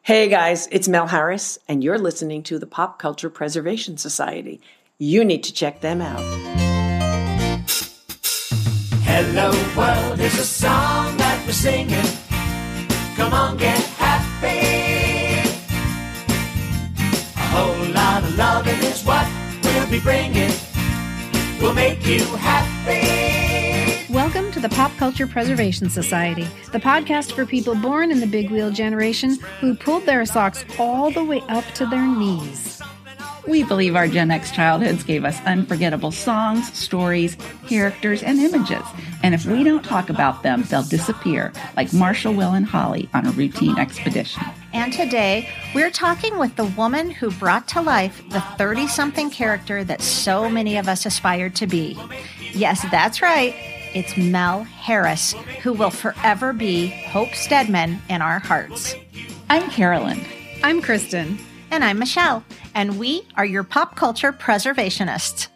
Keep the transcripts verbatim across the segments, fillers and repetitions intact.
Hey guys, it's Mel Harris, and you're listening to the Pop Culture Preservation Society. You need to check them out. Hello world, here's a song that we're singing. Come on, get happy. A whole lot of loving is what we'll be bringing. We'll make you happy. Welcome to the Pop Culture Preservation Society, the podcast for people born in the big wheel generation who pulled their socks all the way up to their knees. We believe our Gen X childhoods gave us unforgettable songs, stories, characters, and images. And if we don't talk about them, they'll disappear, like Marshall, Will, and Holly on a routine expedition. And today, we're talking with the woman who brought to life the thirty-something character that so many of us aspired to be. Yes, that's right. It's Mel Harris, who will forever be Hope Stedman in our hearts. I'm Carolyn. I'm Kristen. And I'm Michelle. And we are your pop culture preservationists.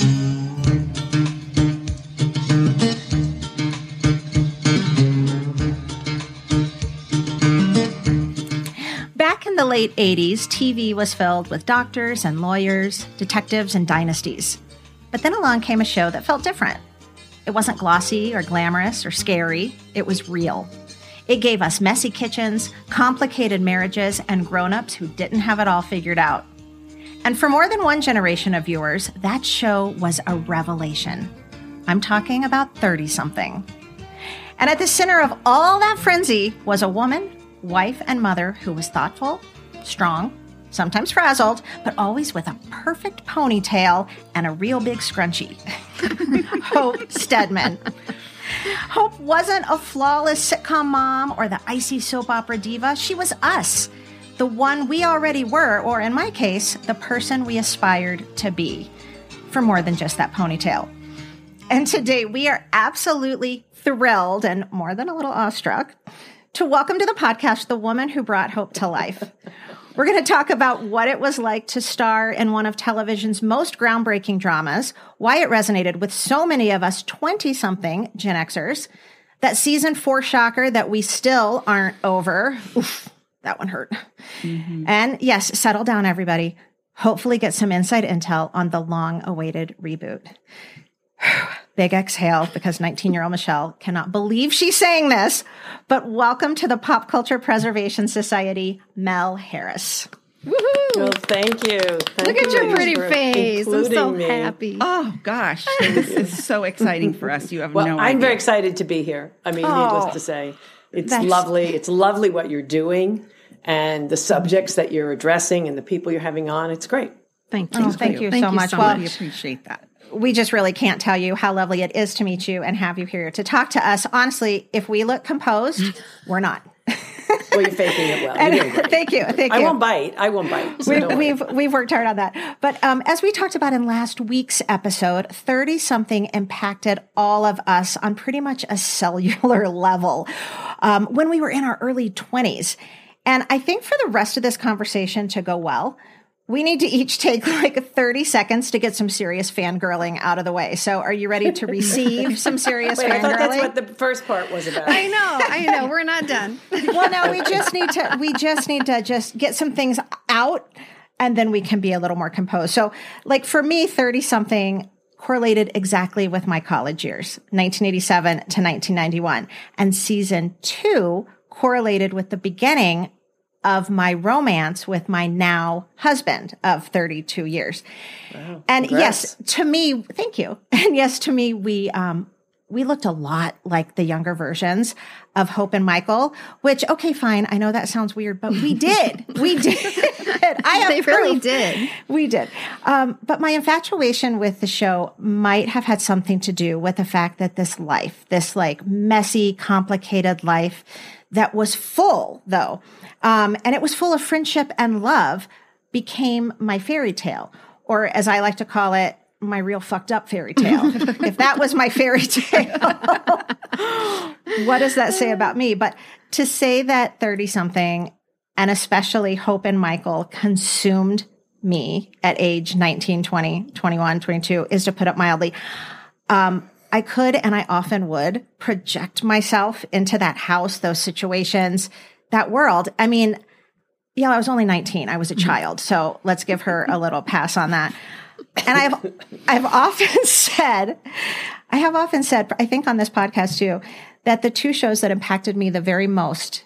Back in the late eighties, T V was filled with doctors and lawyers, detectives and dynasties. But then along came a show that felt different. It wasn't glossy or glamorous or scary. It was real. It gave us messy kitchens, complicated marriages, and grown-ups who didn't have it all figured out. And for more than one generation of viewers, that show was a revelation. I'm talking about thirty-something. And at the center of all that frenzy was a woman, wife, and mother who was thoughtful, strong, sometimes frazzled, but always with a perfect ponytail and a real big scrunchie. Hope Stedman. Hope wasn't a flawless sitcom mom or the icy soap opera diva. She was us, the one we already were, or in my case, the person we aspired to be, for more than just that ponytail. And today we are absolutely thrilled and more than a little awestruck to welcome to the podcast the woman who brought Hope to life. We're going to talk about what it was like to star in one of television's most groundbreaking dramas, why it resonated with so many of us twenty-something Gen Xers, that season four shocker that we still aren't over. Oof, that one hurt. Mm-hmm. And yes, settle down, everybody. Hopefully get some inside intel on the long-awaited reboot. Big exhale, because nineteen-year-old Michelle cannot believe she's saying this, but welcome to the Pop Culture Preservation Society, Mel Harris. Woohoo! Well, thank you. Thank Look you at your pretty for face. I'm so me. happy. Oh, gosh. This is so exciting for us. You have Well, no I'm idea. very excited to be here. I mean, Oh, needless to say, it's that's- lovely. It's lovely what you're doing and the subjects that you're addressing and the people you're having on. It's great. Thank you. Oh, thank you Thank so you much. so Well, We appreciate that. we just really can't tell you how lovely it is to meet you and have you here to talk to us. Honestly, if we look composed, we're not. Well, you're faking it well. And- You're doing great. thank you. Thank I you. won't bite. I won't bite. So We, don't worry. we've we've worked hard on that. But um, as we talked about in last week's episode, thirty-something impacted all of us on pretty much a cellular level um, when we were in our early twenties. And I think for the rest of this conversation to go well, we need to each take like thirty seconds to get some serious fangirling out of the way. So are you ready to receive some serious Wait, I thought that's fangirling? what the first part was about. I know, I know. We're not done. Well, no, we just need to, we just need to just get some things out and then we can be a little more composed. So like for me, thirty something correlated exactly with my college years, nineteen eighty-seven to nineteen ninety-one. And season two correlated with the beginning of my romance with my now husband of thirty-two years. Wow, and congrats. yes, to me, thank you. And yes, to me, we, um, we looked a lot like the younger versions of Hope and Michael, which, okay, fine. I know that sounds weird, but we did. We did. I have They really proof. did. We did. Um, but my infatuation with the show might have had something to do with the fact that this life, this like messy, complicated life that was full though, um, and it was full of friendship and love, became my fairy tale, or as I like to call it, my real fucked up fairy tale. If that was my fairy tale, what does that say about me? But to say that thirty something, and especially Hope and Michael, consumed me at age nineteen, twenty, twenty-one, twenty-two is to put it mildly. Um, I could, and I often would, project myself into that house, those situations, that world. I mean, yeah, I was only nineteen. I was a child. So let's give her a little pass on that. And I've, I've often said, I have often said, I think on this podcast too, that the two shows that impacted me the very most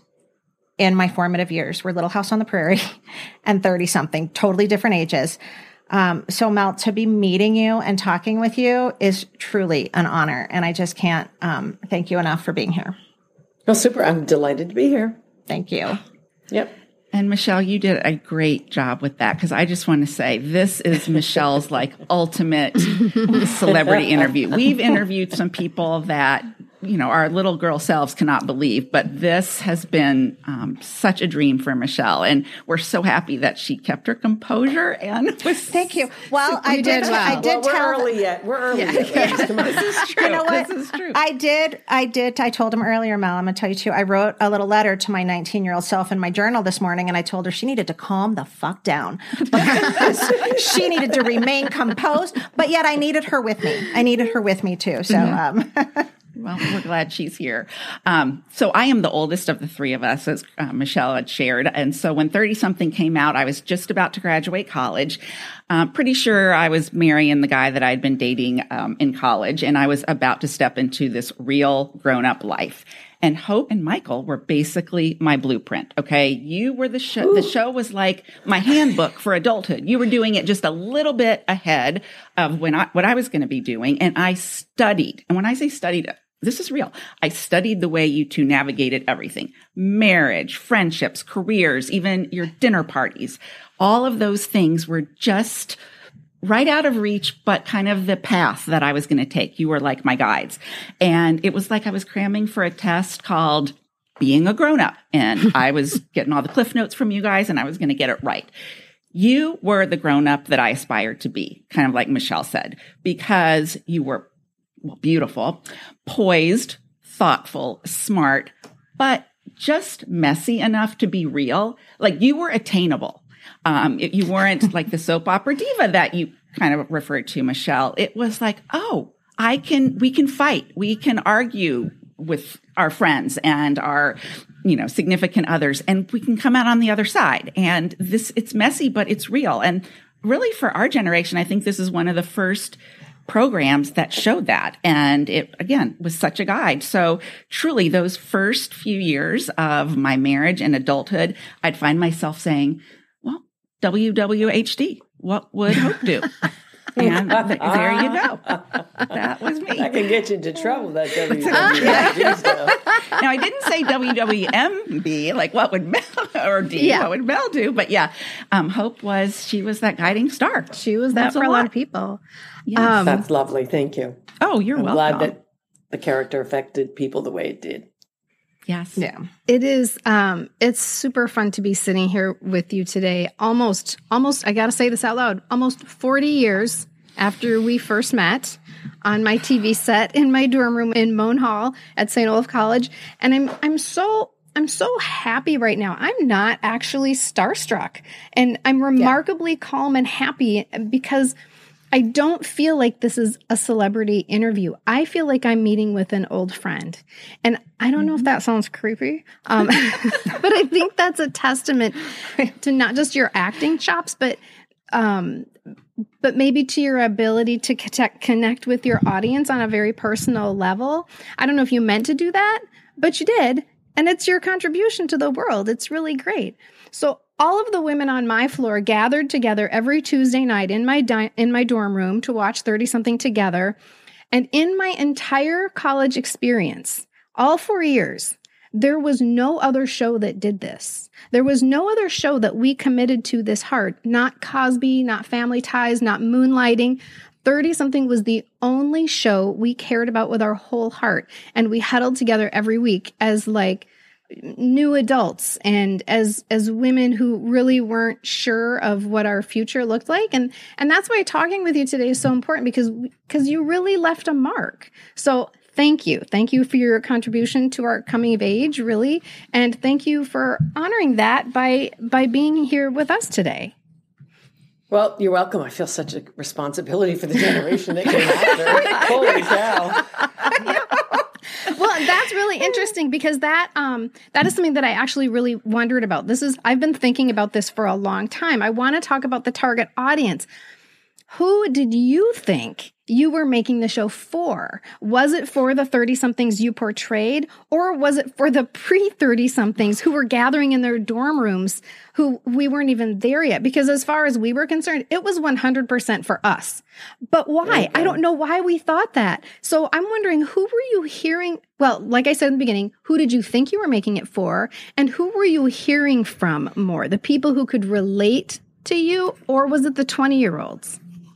in my formative years were Little House on the Prairie and thirty something, totally different ages. Um, so Mel, to be meeting you and talking with you is truly an honor. And I just can't um, thank you enough for being here. Well, super. I'm delighted to be here. Thank you. Yep. And Michelle, you did a great job with that, because I just want to say this is Michelle's like ultimate celebrity interview. We've interviewed some people that, you know, our little girl selves cannot believe, but this has been um, such a dream for Michelle. And we're so happy that she kept her composure and was. Thank you. Well, So I you did, did well. I did Well, we're tell early yet. We're early Yeah. yet. ladies. Come on. This is true. You know what? This is true. I did. I did. I told him earlier, Mel, I'm going to tell you too. I wrote a little letter to my nineteen year old self in my journal this morning, and I told her she needed to calm the fuck down because she needed to remain composed. But yet I needed her with me. I needed her with me too. So, um, Well, we're glad she's here. Um, so I am the oldest of the three of us, as uh, Michelle had shared. And so when thirty something came out, I was just about to graduate college. Uh, pretty sure I was marrying the guy that I'd been dating um, in college, and I was about to step into this real grown-up life. And Hope and Michael were basically my blueprint. Okay. You were the show. Ooh. The show was like my handbook for adulthood. You were doing it just a little bit ahead of when I, what I was going to be doing. And I studied. And when I say studied, this is real. I studied the way you two navigated everything: marriage, friendships, careers, even your dinner parties. All of those things were just right out of reach, but kind of the path that I was going to take. You were like my guides. And it was like I was cramming for a test called Being a Grown-Up. And I was getting all the cliff notes from you guys, and I was going to get it right. You were the grown-up that I aspired to be, kind of like Michelle said, because you were well, beautiful, poised, thoughtful, smart, but just messy enough to be real. Like, you were attainable. Um, it, you weren't like the soap opera diva that you kind of referred to, Michelle. It was like, oh, I can, we can fight. We can argue with our friends and our, you know, significant others, and we can come out on the other side. And this, it's messy, but it's real. And really for our generation, I think this is one of the first programs that showed that. And it, again, was such a guide. So truly those first few years of my marriage and adulthood, I'd find myself saying, well, W W H D, what would Hope do? And th- there you go. That was me. That can get you into trouble, that W W H D stuff. Now, I didn't say W W M B, like what would Mel, or D, Yeah. what would Mel do? But yeah, um, Hope was, she was that guiding star. She was that That's for a a lot lot. of people. Yes. Um, That's lovely. Thank you. Oh, you're I'm welcome. glad that the character affected people the way it did. Yes. yeah. It is, um, it's super fun to be sitting here with you today. Almost, almost, I got to say this out loud, almost forty years after we first met on my T V set in my dorm room in Moan Hall at Saint Olaf College. And I'm, I'm so, I'm so happy right now. I'm not actually starstruck, and I'm remarkably calm and happy because I don't feel like this is a celebrity interview. I feel like I'm meeting with an old friend. And I don't know if that sounds creepy, um, but I think that's a testament to not just your acting chops, but um, but maybe to your ability to connect, connect with your audience on a very personal level. I don't know if you meant to do that, but you did. And it's your contribution to the world. It's really great. So all of the women on my floor gathered together every Tuesday night in my di- in my dorm room to watch thirty something together. And in my entire college experience, all four years, there was no other show that did this. There was no other show that we committed to this hard. Not Cosby, not Family Ties, not Moonlighting. thirty something was the only show we cared about with our whole heart. And we huddled together every week as like new adults and as as women who really weren't sure of what our future looked like. And and that's why talking with you today is so important, because because you really left a mark. So thank you. Thank you for your contribution to our coming of age, really. And thank you for honoring that by by being here with us today. Well, you're welcome. I feel such a responsibility for the generation that came after. Holy cow. Well, that's really interesting because that um, that is something that I actually really wondered about. This is I've been thinking about this for a long time. I want to talk about the target audience. Who did you think you were making the show for? Was it for the thirty-somethings you portrayed, or was it for the pre-thirty-somethings who were gathering in their dorm rooms who we weren't even there yet? Because as far as we were concerned, it was one hundred percent for us. But why? I don't know why we thought that. So I'm wondering, who were you hearing? Well, like I said in the beginning, who did you think you were making it for? And who were you hearing from more? The people who could relate to you, or was it the twenty-year-olds?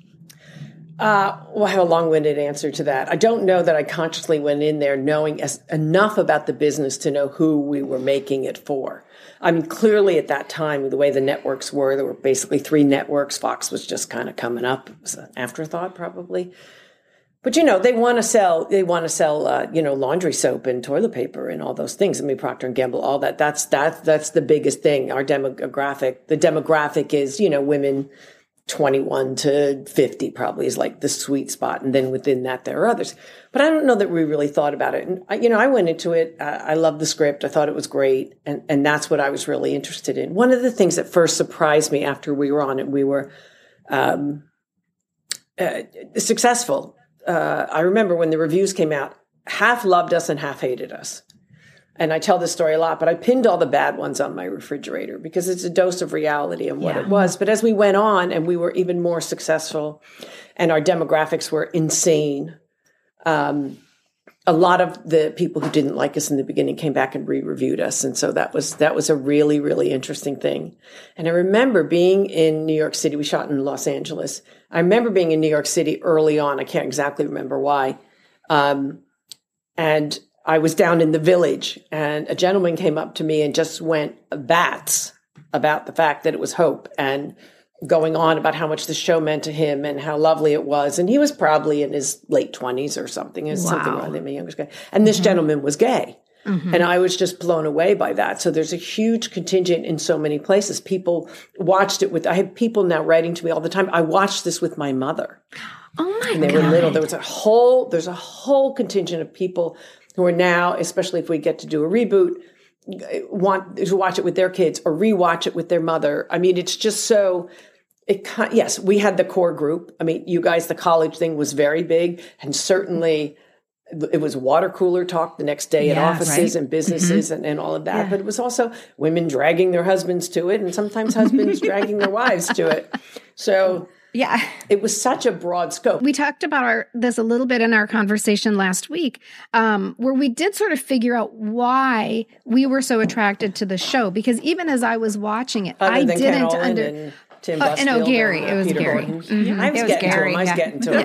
Uh, well, I have a long-winded answer to that. I don't know that I consciously went in there knowing as, enough about the business to know who we were making it for. I mean, clearly at that time, the way the networks were, there were basically three networks. Fox was just kind of coming up. It was an afterthought, probably. But, you know, they want to sell, they want to sell, uh, you know, laundry soap and toilet paper and all those things. I mean, Procter and Gamble, all that. That's, that's, that's the biggest thing. Our demographic, the demographic is, you know, women twenty-one to fifty probably is like the sweet spot. And then within that, there are others. But I don't know that we really thought about it. And, I, you know, I went into it. Uh, I loved the script. I thought it was great. And, and that's what I was really interested in. One of the things that first surprised me after we were on it, we were um, uh, successful. Uh, I remember when the reviews came out, half loved us and half hated us. And I tell this story a lot, but I pinned all the bad ones on my refrigerator because it's a dose of reality and what yeah. it was. But as we went on and we were even more successful and our demographics were insane, um, a lot of the people who didn't like us in the beginning came back and re-reviewed us. And so that was, that was a really, really interesting thing. And I remember being in New York City. We shot in Los Angeles. I remember being in New York City early on. I can't exactly remember why. Um, and I was down in the Village, and a gentleman came up to me and just went bats about the fact that it was Hope and going on about how much the show meant to him and how lovely it was. And he was probably in his late twenties or something, wow. something rather than a younger guy. And this mm-hmm. gentleman was gay. Mm-hmm. And I was just blown away by that. So there's a huge contingent in so many places. People watched it with, I have people now writing to me all the time. I watched this with my mother. Oh my God. And they were little. There was a whole, there's a whole contingent of people who are now, especially if we get to do a reboot, want to watch it with their kids or rewatch it with their mother. I mean, it's just so, it yes, we had the core group. I mean, you guys, the college thing was very big, and certainly it was water cooler talk the next day yeah, in offices right? and businesses mm-hmm. and, and all of that. Yeah. But it was also women dragging their husbands to it, and sometimes husbands dragging their wives to it. So yeah, it was such a broad scope. We talked about our, this a little bit in our conversation last week, um, where we did sort of figure out why we were so attracted to the show. Because even as I was watching it, Other I than didn't Ken under. And Tim Oh, no, Gary. And, uh, it was Peter Gary. Mm-hmm. Yeah, I was, it was getting Gary. To him. I was yeah. getting to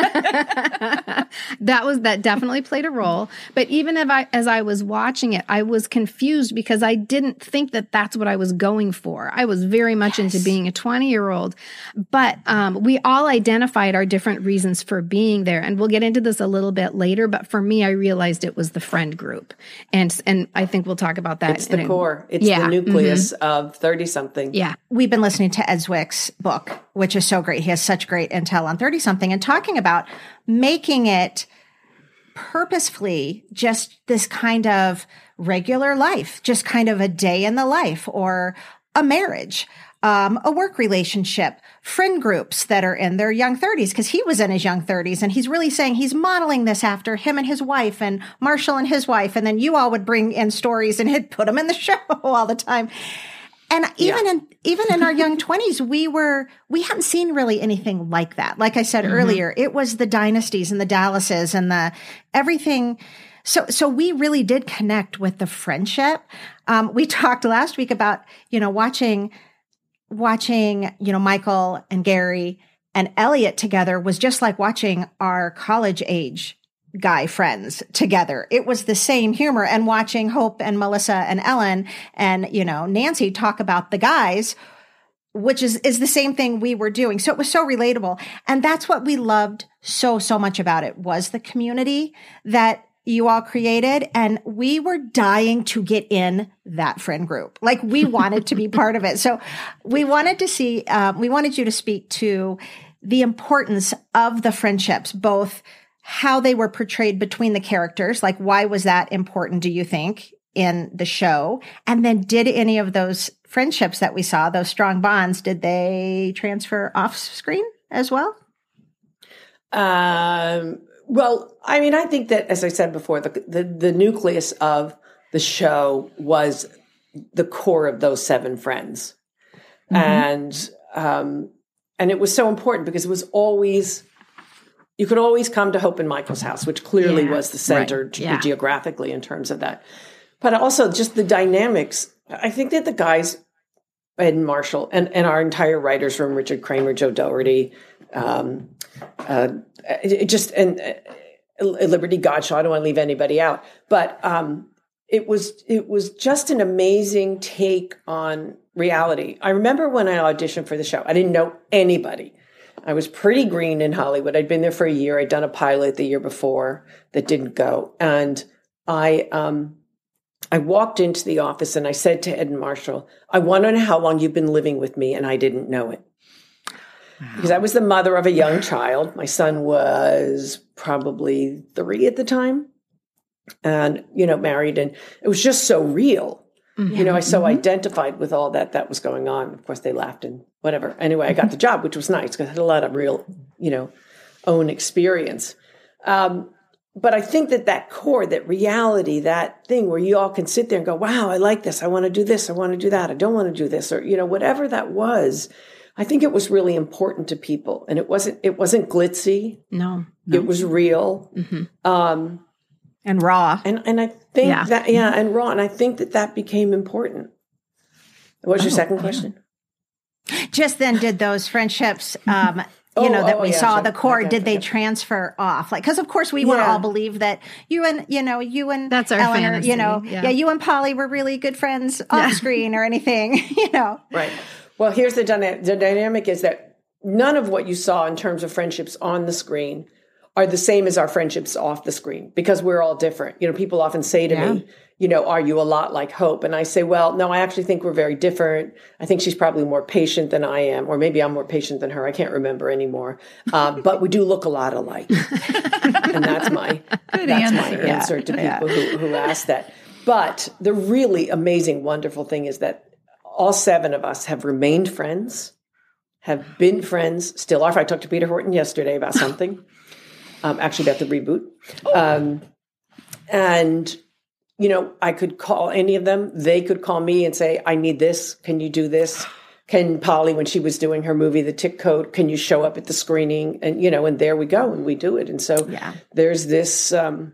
him. that was that definitely played a role. But even if I, as I was watching it, I was confused because I didn't think that that's what I was going for. I was very much yes. into being a twenty-year-old. But um, we all identified our different reasons for being there, and we'll get into this a little bit later. But for me, I realized it was the friend group, and and I think we'll talk about that. It's the a, core. It's yeah, the nucleus mm-hmm. of thirty-something. Yeah. We've been listening to Ed Zwick's book, which is so great. He has such great intel on thirty-something and talking about making it purposefully just this kind of regular life, just kind of a day in the life or a marriage, um, a work relationship, friend groups that are in their young thirties, because he was in his young thirties, and he's really saying he's modeling this after him and his wife and Marshall and his wife. And then you all would bring in stories and he'd put them in the show all the time. And even yeah. in even in our young twenties, we were we hadn't seen really anything like that. Like I said mm-hmm. earlier, it was the dynasties and the Dallases and the everything. So so we really did connect with the friendship. Um, we talked last week about you know watching watching you know Michael and Gary and Elliot together was just like watching our college age guy friends together. It was the same humor. And watching Hope and Melissa and Ellen and, you know, Nancy talk about the guys, which is, is the same thing we were doing. So it was so relatable. And that's what we loved so, so much about it was the community that you all created. And we were dying to get in that friend group. Like we wanted to be part of it. So we wanted to see, um, we wanted you to speak to the importance of the friendships, both how they were portrayed between the characters. Like, why was that important, do you think, in the show? And then did any of those friendships that we saw, those strong bonds, did they transfer off screen as well? Um, well, I mean, I think that, as I said before, the, the, the nucleus of the show was the core of those seven friends. Mm-hmm. And, um, and it was so important because it was always, you could always come to Hope and Michael's house, which clearly yeah, was the center right. ge- yeah. geographically in terms of that. But also just the dynamics. I think that the guys, Ed and Marshall, and, and our entire writers' room, Richard Kramer, Joe Doherty, um, uh, it, it just, and uh, Liberty Godshaw, I don't want to leave anybody out, but um, it was it was just an amazing take on reality. I remember when I auditioned for the show, I didn't know anybody. I was pretty green in Hollywood. I'd been there for a year. I'd done a pilot the year before that didn't go. And I um, I walked into the office and I said to Ed and Marshall, I want to know how long you've been living with me, and I didn't know it. Wow. Because I was the mother of a young child. My son was probably three at the time. And, you know, married. And it was just so real. Mm-hmm. You know, I so mm-hmm. identified with all that that was going on. Of course, they laughed and whatever. Anyway, I got the job, which was nice because I had a lot of real, you know, own experience. Um, but I think that that core, that reality, that thing where you all can sit there and go, wow, I like this. I want to do this. I want to do that. I don't want to do this. Or, you know, whatever that was, I think it was really important to people. And it wasn't, it wasn't glitzy. No. no. It was real. Mm-hmm. Um, and raw. And and I think yeah. that, yeah, and raw. And I think that that became important. What was oh, your second yeah. question? Just then, did those friendships, um, you oh, know, that oh, we yeah, saw, sure. the core, okay, did okay. they transfer off? Like, because of course we yeah. want to all believe that you and, you know, you and That's our Eleanor, fantasy. you know, yeah. yeah, you and Polly were really good friends off yeah. screen or anything, you know. Right. Well, here's the, dyna- the dynamic is that none of what you saw in terms of friendships on the screen are the same as our friendships off the screen because we're all different. You know, people often say to yeah. me, you know, are you a lot like Hope? And I say, well, no, I actually think we're very different. I think she's probably more patient than I am, or maybe I'm more patient than her. I can't remember anymore. Um, but we do look a lot alike. And that's my, Good that's answer. my answer yeah. to people yeah. who, who ask that. But the really amazing, wonderful thing is that all seven of us have remained friends, have been friends, still are. I talked to Peter Horton yesterday about something. Um, actually about the reboot. Um, and, you know, I could call any of them. They could call me and say, I need this. Can you do this? Can Polly, when she was doing her movie, The Tick Code, can you show up at the screening? And, you know, and there we go. And we do it. And so yeah. there's this, um,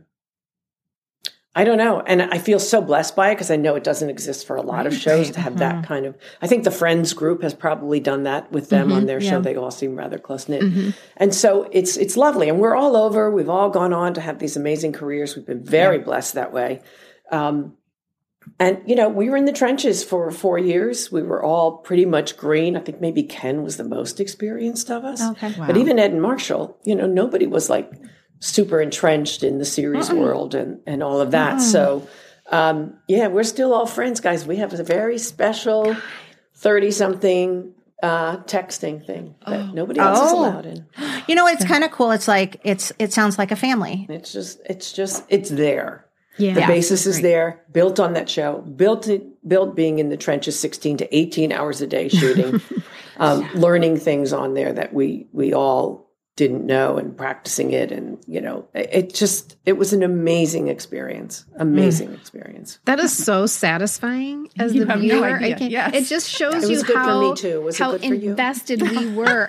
I don't know. And I feel so blessed by it because I know it doesn't exist for a lot of shows to have mm-hmm. that kind of, I think the Friends group has probably done that with them mm-hmm. on their yeah. show. They all seem rather close knit. Mm-hmm. And so it's, it's lovely. And we're all over. We've all gone on to have these amazing careers. We've been very yeah. blessed that way. Um, and, you know, we were in the trenches for four years. We were all pretty much green. I think maybe Ken was the most experienced of us. Okay. Wow. But even Ed and Marshall, you know, nobody was like super entrenched in the series uh-uh. world and, and all of that. Uh-uh. So, um, yeah, we're still all friends, guys. We have a very special thirty-something uh, texting thing that oh. nobody else oh. is allowed in. You know, it's kind of cool. It's like, it's it sounds like a family. It's just, it's just, it's there. Yeah. The yeah. basis is there, built on that show, built built being in the trenches sixteen to eighteen hours a day shooting, um, yeah. learning things on there that we we all didn't know and practicing it. And, you know, it, it just, it was an amazing experience, amazing mm. experience. That is so satisfying as you the viewer. No idea. Yes. It just shows it you how, how it invested we were.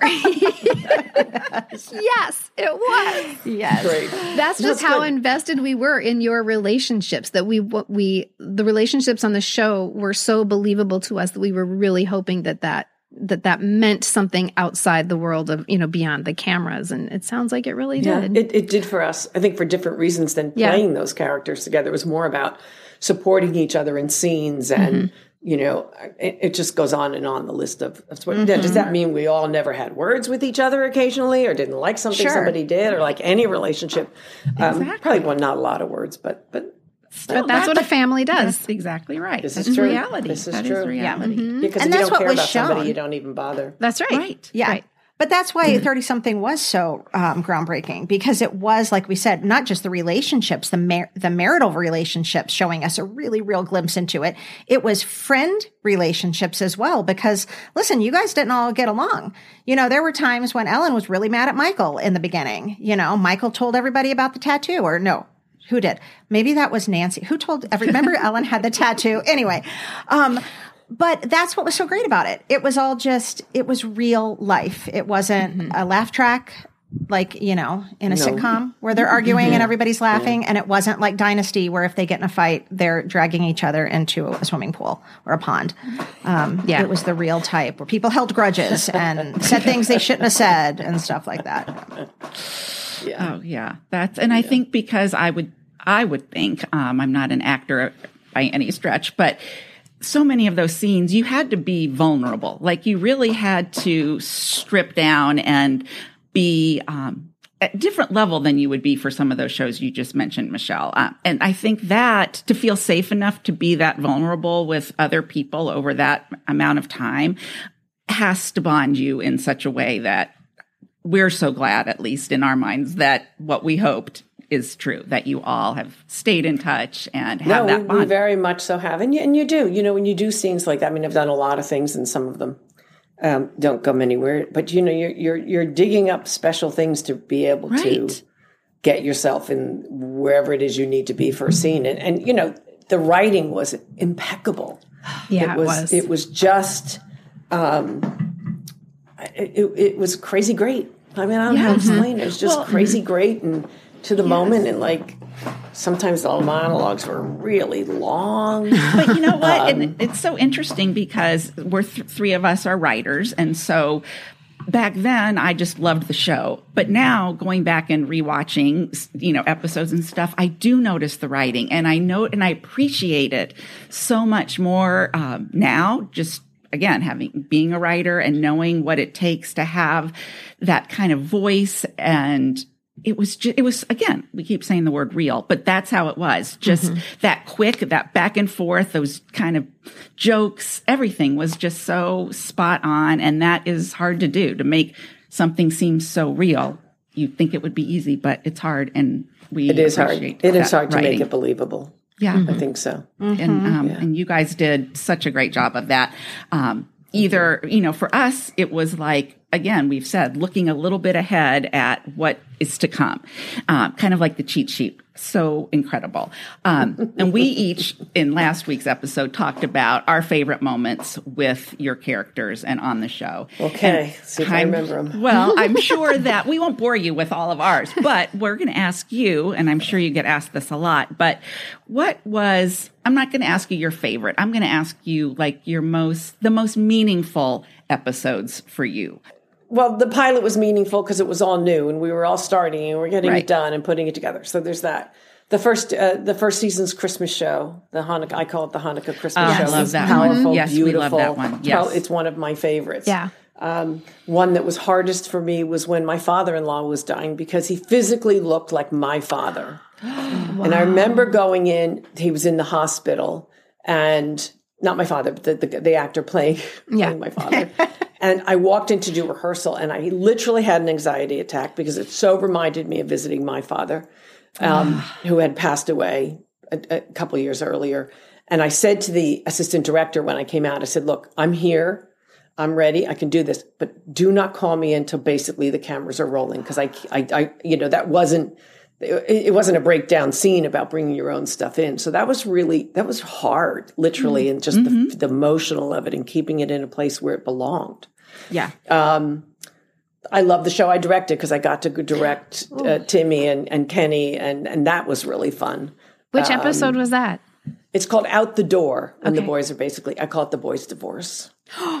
Yes, it was. Yes. Great. That's just That's how good. invested we were in your relationships, that we, we, the relationships on the show were so believable to us that we were really hoping that that that that meant something outside the world of, you know, beyond the cameras. And it sounds like it really yeah, did. It, it did for us, I think, for different reasons than yeah. playing those characters together. It was more about supporting each other in scenes and, mm-hmm. you know, it, it just goes on and on the list of, of what, mm-hmm. yeah, does that mean we all never had words with each other occasionally or didn't like something sure. somebody did or like any relationship? Um, exactly. Probably well, not a lot of words, but, but, Still, but that's that, what a family does. That's exactly right. This that's is true. reality. This is that true. is reality. Yeah. Mm-hmm. Because and if you that's don't what care was about shown. somebody, you don't even bother. That's right. Right. Yeah. Right. But that's why thirty-something was so um, groundbreaking, because it was, like we said, not just the relationships, the mar- the marital relationships, showing us a really real glimpse into it. It was friend relationships as well, because, listen, you guys didn't all get along. You know, there were times when Ellen was really mad at Michael in the beginning. You know, Michael told everybody about the tattoo, or no. Who did? Maybe that was Nancy. Who told every, remember Ellen had the tattoo? Anyway, um, but that's what was so great about it. It was all just, it was real life. It wasn't mm-hmm. a laugh track, like, you know, in a no. sitcom where they're arguing yeah. and everybody's laughing. Yeah. And it wasn't like Dynasty where if they get in a fight, they're dragging each other into a swimming pool or a pond. Um, yeah. It was the real type where people held grudges and said things they shouldn't have said and stuff like that. Yeah. Oh, yeah. That's, and I yeah. think because I would, I would think, um, I'm not an actor by any stretch, but so many of those scenes, you had to be vulnerable. Like you really had to strip down and be, um, at a different level than you would be for some of those shows you just mentioned, Michelle. Uh, and I think that to feel safe enough to be that vulnerable with other people over that amount of time has to bond you in such a way that we're so glad, at least in our minds, that what we hoped is true, that you all have stayed in touch and have no, that we, bond. we very much so have. And you, and you do. You know, when you do scenes like that, I mean, I've done a lot of things and some of them um, don't go anywhere. But, you know, you're, you're, you're digging up special things to be able right. to get yourself in wherever it is you need to be for a scene. And, and you know, the writing was impeccable. Yeah, it was. It was, it was just, um, it, it, it was crazy great. I mean, I don't yeah. know how to explain it. It was just well, crazy great and to the yes. moment. And like, sometimes the monologues were really long. But you know what? um, and it's so interesting because we're th- three of us are writers. And so back then I just loved the show. But now going back and rewatching, you know, episodes and stuff, I do notice the writing and I know, and I appreciate it so much more um, now, just again, having, being a writer and knowing what it takes to have that kind of voice. And it was just, it was, again, we keep saying the word real, but that's how it was. Just mm-hmm. that quick, that back and forth, those kind of jokes, everything was just so spot on. And that is hard to do, to make something seem so real. You'd think it would be easy, but it's hard. And we It is hard. It is hard to writing. make it believable. Yeah. Mm-hmm. I think so. Mm-hmm. And, um, yeah. and you guys did such a great job of that. Um, either, you know, for us, it was like, again, we've said, looking a little bit ahead at what is to come, um, kind of like the cheat sheet. So incredible. Um, and we each, in last week's episode, talked about our favorite moments with your characters and on the show. Okay. And see if I remember them. Well, I'm sure that we won't bore you with all of ours, but we're going to ask you, and I'm sure you get asked this a lot, but what was, I'm not going to ask you your favorite. I'm going to ask you like your most, the most meaningful episodes for you. Well, the pilot was meaningful because it was all new and we were all starting and we're getting right. it done and putting it together. So there's that. The first, uh, the first season's Christmas show, the Hanukkah, I call it the Hanukkah Christmas uh, show. I love that powerful, one. Yes, beautiful. we love that one. Yes. It's one of my favorites. Yeah. Um, one that was hardest for me was when my father-in-law was dying because he physically looked like my father. Wow. And I remember going in, he was in the hospital and not my father, but the, the, the actor playing, yeah. playing my father. And I walked in to do rehearsal and I literally had an anxiety attack because it so reminded me of visiting my father, um, who had passed away a, a couple years earlier. And I said to the assistant director when I came out, I said, look, I'm here. I'm ready. I can do this, but do not call me until basically the cameras are rolling. Cause I, I, I you know, that wasn't, it wasn't a breakdown scene about bringing your own stuff in. So that was really, that was hard, literally, mm-hmm. and just mm-hmm. the, the emotional of it and keeping it in a place where it belonged. Yeah. Um, I love the show I directed because I got to direct uh, Timmy and, and Kenny, and, and that was really fun. Which um, episode was that? It's called Out the Door, and okay. the boys are basically, I call it the boys' divorce. oh,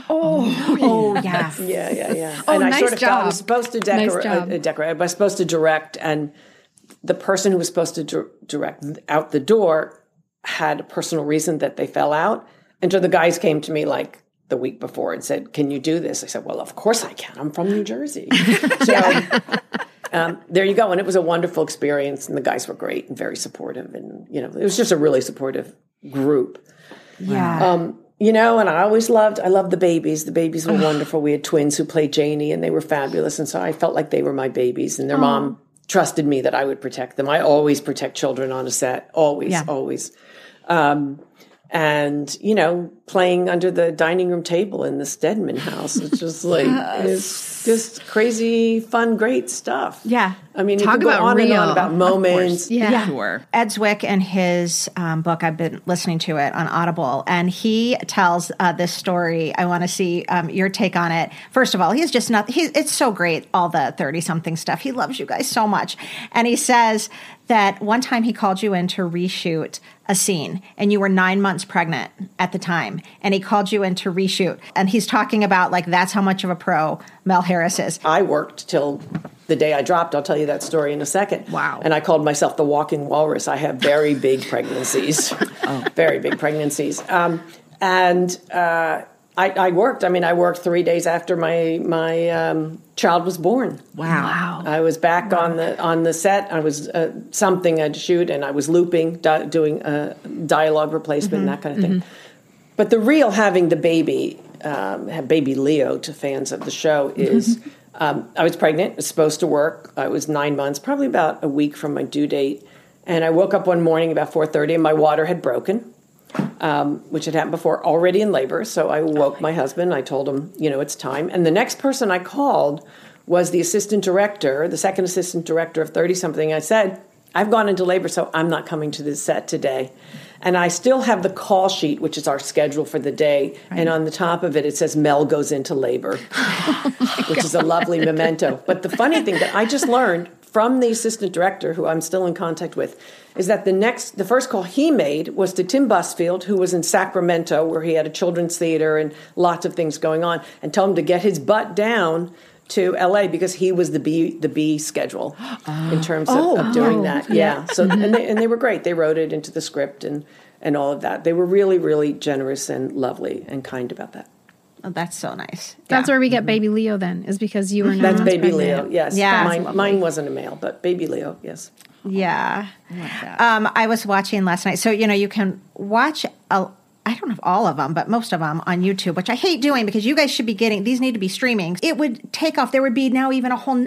oh, yeah. Yeah, yeah, yeah. Oh, and I nice sort of job. got, I was supposed to decor- nice job. uh, decorate, I was supposed to direct, and the person who was supposed to di- direct Out the Door had a personal reason that they fell out. And so the guys came to me like the week before and said, can you do this? I said, well, of course I can. I'm from New Jersey. So um, there you go. And it was a wonderful experience. And the guys were great and very supportive. And, you know, it was just a really supportive group. Yeah. Um, You know, and I always loved, I loved the babies. The babies were wonderful. We had twins who played Janie, and they were fabulous. And so I felt like they were my babies, and their oh. mom trusted me that I would protect them. I always protect children on a set. Always, yeah. always. Um, and, you know, playing under the dining room table in the Stedman house. It's just like, yes. it's just crazy, fun, great stuff. Yeah. I mean, Talk you can go about on real. and on about moments. Yeah. yeah. Sure. Ed Zwick in his um, book, I've been listening to it on Audible, and he tells uh, this story. I want to see um, your take on it. First of all, he's just not, he's, it's so great, all the thirty-something stuff. He loves you guys so much. And he says that one time he called you in to reshoot a scene, and you were nine months pregnant at the time, and he called you in to reshoot. And he's talking about, like, that's how much of a pro Mel Harris is. I worked till the day I dropped. I'll tell you that story in a second. Wow. And I called myself the walking walrus. I have very big pregnancies, oh. very big pregnancies. Um, and uh, I, I worked. I mean, I worked three days after my my um, child was born. Wow. Wow. I was back wow. on the on the set. I was uh, something I had to shoot, and I was looping, di- doing uh, dialogue replacement, mm-hmm. and that kind of thing. Mm-hmm. But the real having the baby, um, have baby Leo to fans of the show is, um, I was pregnant, was supposed to work. I was nine months, probably about a week from my due date. And I woke up one morning about four thirty, and my water had broken, um, which had happened before, already in labor. So I woke my husband. I told him, you know, it's time. And the next person I called was the assistant director, the second assistant director of thirty-something. I said, I've gone into labor, so I'm not coming to the set today. And I still have the call sheet, which is our schedule for the day. Right. And on the top of it, it says Mel goes into labor, oh which God. is a lovely memento. But the funny thing that I just learned from the assistant director, who I'm still in contact with, is that the next, the first call he made was to Tim Busfield, who was in Sacramento, where he had a children's theater and lots of things going on, and told him to get his butt down to L A because he was the B the B schedule uh, in terms of, oh, of doing oh, that. Yeah. So and they, and they were great. They wrote it into the script and, and all of that. They were really, really generous and lovely and kind about that. Oh, that's so nice. That's yeah. where we get baby Leo then, is because you were nine That's months baby pregnant. Leo, yes. Yeah. Mine, mine wasn't a male, but baby Leo, yes. Yeah. I, um, I was watching last night. So, you know, you can watch a I don't have all of them, but most of them on YouTube, which I hate doing because you guys should be getting, these need to be streaming. It would take off. There would be now even a whole,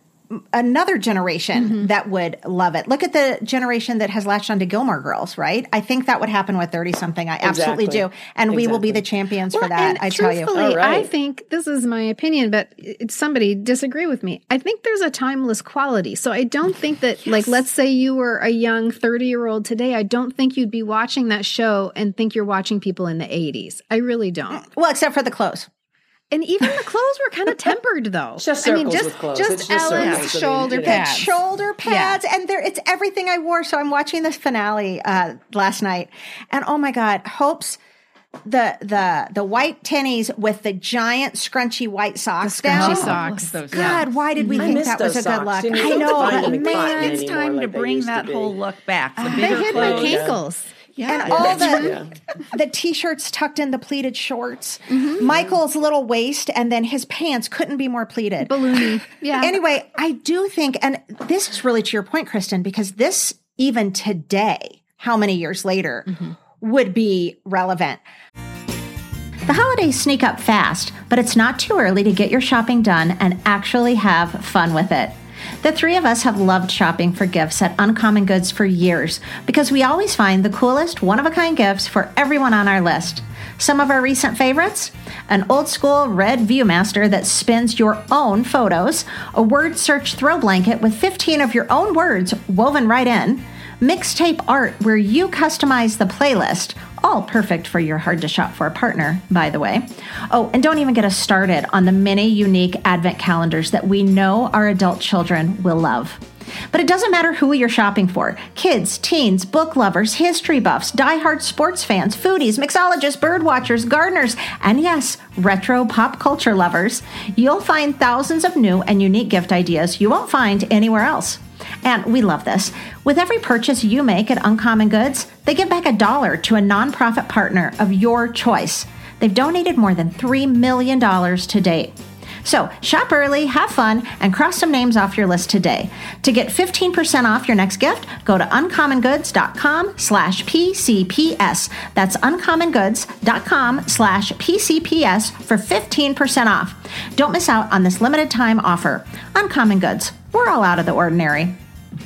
another generation mm-hmm. that would love it. Look at the generation that has latched onto Gilmore Girls, right? I think that would happen with thirty-something. I absolutely exactly. do. And exactly. we will be the champions well, for that, I tell you. Truthfully, oh, right. I think, this is my opinion, but it, somebody disagree with me. I think there's a timeless quality. So I don't think that, yes. like, let's say you were a young thirty-year-old today, I don't think you'd be watching that show and think you're watching people in the eighties. I really don't. Well, except for the clothes. And even the clothes were kind of tempered, though. Just I circles mean, just, with clothes. just It's just Ellen's circles. shoulder I mean, you know. pads. Shoulder pads. Yeah. And there, it's everything I wore. So I'm watching this finale uh, last night. And oh my God, Hope's the the the white tennies with the giant scrunchy white socks the scrunchy down. socks. Those, God, yeah. why did we I think miss that was a those good socks. look? Didn't I you know, find them but in man, cotton It's anymore time like to they bring used to that be. whole look back. The They bigger hit my clothes. ankles. Yeah. and all the Yeah. the t-shirts tucked in the pleated shorts. Mm-hmm. Michael's little waist, and then his pants couldn't be more pleated. Balloony. Yeah. Anyway, I do think, and this is really to your point, Kristen, because this, even today, how many years later, mm-hmm. would be relevant. The holidays sneak up fast, but it's not too early to get your shopping done and actually have fun with it. The three of us have loved shopping for gifts at Uncommon Goods for years because we always find the coolest, one-of-a-kind gifts for everyone on our list. Some of our recent favorites? An old-school red Viewmaster that spins your own photos, a word search throw blanket with fifteen of your own words woven right in, mixtape art where you customize the playlist, all perfect for your hard-to-shop-for partner, by the way. Oh, and don't even get us started on the many unique advent calendars that we know our adult children will love. But it doesn't matter who you're shopping for. Kids, teens, book lovers, history buffs, diehard sports fans, foodies, mixologists, bird watchers, gardeners, and yes, retro pop culture lovers. You'll find thousands of new and unique gift ideas you won't find anywhere else. And we love this. With every purchase you make at Uncommon Goods, they give back a dollar to a nonprofit partner of your choice. They've donated more than three million dollars to date. So shop early, have fun, and cross some names off your list today. To get fifteen percent off your next gift, go to uncommongoods.com slash PCPS. That's uncommongoods.com slash PCPS for fifteen percent off. Don't miss out on this limited time offer. Uncommon Goods. We're all out of the ordinary.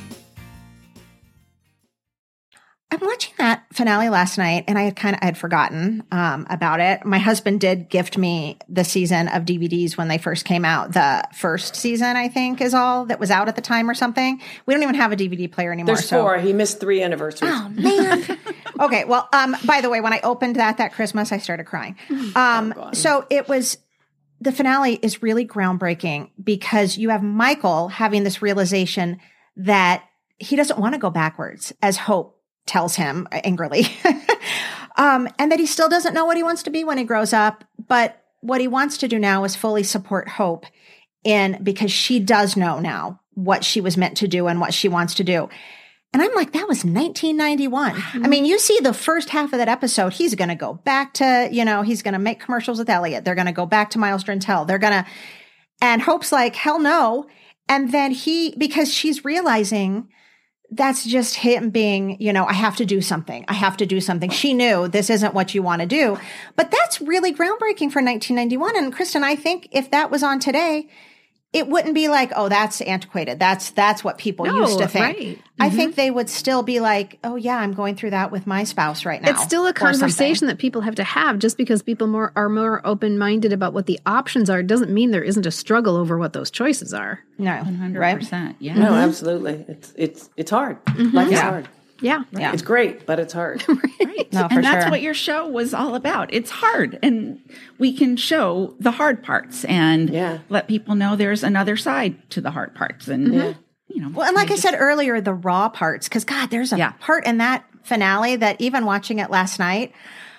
I'm watching that finale last night, and I had kind of I had forgotten um, about it. My husband did gift me the season of D V Ds when they first came out. The first season, I think, is all that was out at the time or something. We don't even have a D V D player anymore. There's so. four. He missed three anniversaries. Oh man. Okay. Well, um, by the way, when I opened that that Christmas, I started crying. Um, oh, so it was. The finale is really groundbreaking because you have Michael having this realization that he doesn't want to go backwards, as Hope tells him angrily, um, and that he still doesn't know what he wants to be when he grows up. But what he wants to do now is fully support Hope in because she does know now what she was meant to do and what she wants to do. And I'm like, that was nineteen ninety-one. Mm-hmm. I mean, you see the first half of that episode, he's going to go back to, you know, he's going to make commercials with Elliot. They're going to go back to Miles Drentel. They're going to, and Hope's like, hell no. And then he, because she's realizing that's just him being, you know, I have to do something. I have to do something. She knew this isn't what you want to do. But that's really groundbreaking for nineteen ninety-one. And Kristen, I think if that was on today, it wouldn't be like, oh, that's antiquated. That's that's what people No, used to think. right. Mm-hmm. I think they would still be like, oh, yeah, I'm going through that with my spouse right now. It's still a or conversation something. that people have to have. Just because people more are more open-minded about what the options are doesn't mean there isn't a struggle over what those choices are. No, one hundred right? percent. Yeah. No, absolutely. It's it's it's hard. Life is Yeah. hard. Yeah. Yeah. It's great, but it's hard. Right. No, for and that's sure. what your show was all about. It's hard. And we can show the hard parts and Yeah. let people know there's another side to the hard parts. And, you know. Well, and like they I just- said earlier, the raw parts, because God, there's a Yeah. part in that finale that even watching it last night,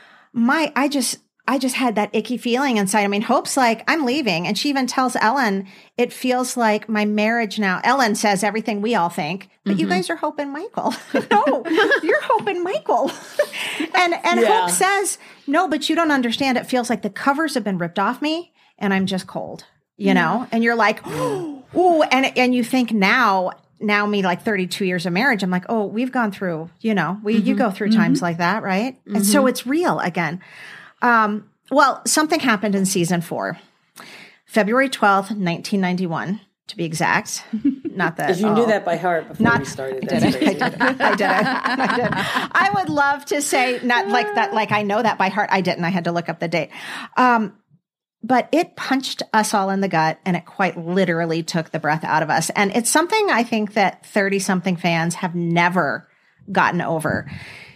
my, I just, I just had that icky feeling inside. I mean, Hope's like, I'm leaving. And she even tells Ellen, it feels like my marriage now. Ellen says everything we all think, but you guys are Hope and Michael. No, you're Hope and Michael. and and Yeah. Hope says, no, but you don't understand. It feels like the covers have been ripped off me and I'm just cold, you know? And you're like, ooh, and, and you think now, now me like thirty-two years of marriage, I'm like, oh, we've gone through, you know, we, you go through times like that, right? And so it's real again. Um, well, something happened in season four, February twelfth, nineteen ninety-one, to be exact. Not that Because you oh, knew that by heart before Not- we started. I That's did it. I crazy. did it. I did it. I did. I would love to say not like that. Like I know that by heart. I didn't. I had to look up the date. Um, but it punched us all in the gut, and it quite literally took the breath out of us. And it's something I think that thirty-something fans have never gotten over.